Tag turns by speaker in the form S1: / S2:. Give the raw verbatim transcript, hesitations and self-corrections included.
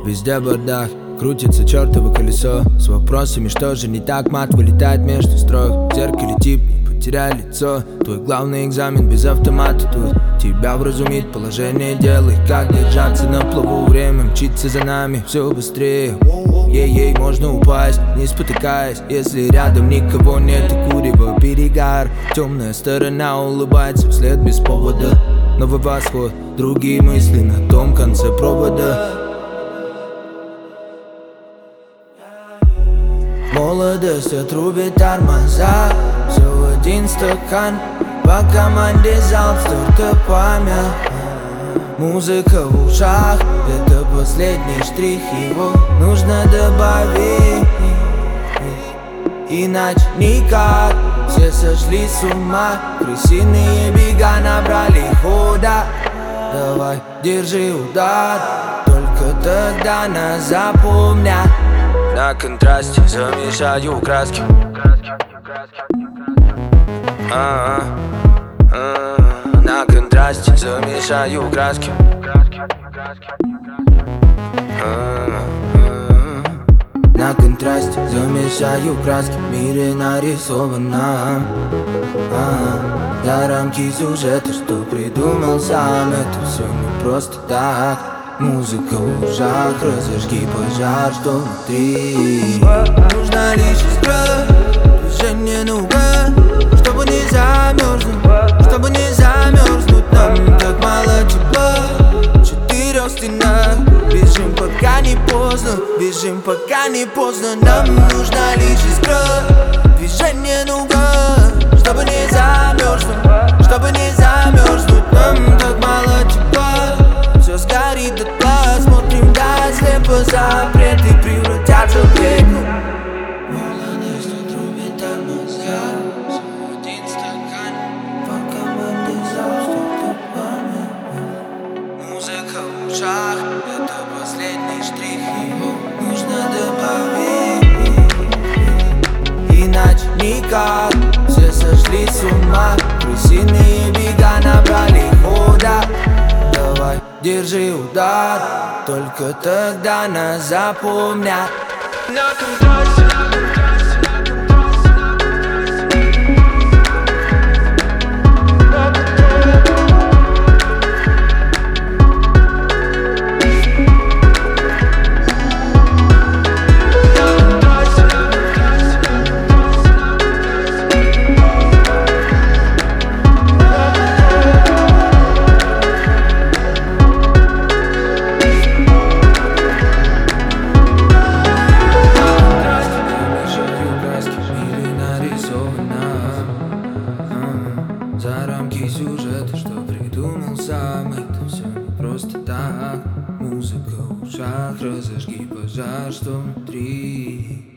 S1: Везде бардак, крутится чертово колесо с вопросами, что же не так. Мат вылетает между строк. В зеркале тип, не потеряй лицо. Твой главный экзамен без автомата тут. Тебя вразумит положение дел и как держаться на плаву. Время мчится за нами все быстрее. Ей-ей, можно упасть, не спотыкаясь, если рядом никого нет и курево перегар. Темная сторона улыбается вслед без повода. Новый восход, другие мысли на том конце провода. Молодость отрубит тормоза. Все в один стакан. По команде залп с стартапами. Музыка в ушах, это последний штрих, его нужно добавить. Иначе никак. Все сошли с ума. Крысиные бега набрали хода. Давай, держи удар. Только тогда нас запомнят. На контрасте замешаю краски. А-а-а. На контрасте замешаю краски. На контрасте замешаю краски. В мире нарисовано за рамки сюжета, что придумал сам. Это все не просто так. Музыка в ушах, разожги пожар, что внутри. Нужна лишь искра, движение наука, чтобы не замерзнуть, чтобы не замерзнуть. Нам так мало тепла, в четырех стенах. Бежим, пока не поздно, бежим, пока не поздно. Нам нужна лишь искра, движение наука, чтобы не замерзнуть, чтобы не замерзнуть. Нам так мало тепла, все сгорит дотла. Смотрим да слепо, запреты превратятся в реку. Молодость отрубит тормоза. Всего один стакан. По команде залп стартапами. Музыка в ушах, это последний штрих, его нужно добавить. Иначе никак. Все сошли с ума. Крысиные бега набрали хода. Давай, держи удар. Только тогда нас запомнят. На контрасте. За рамки сюжета, что придумал сам. Это все не просто так. Музыка в ушах, разожги пожар, что внутри.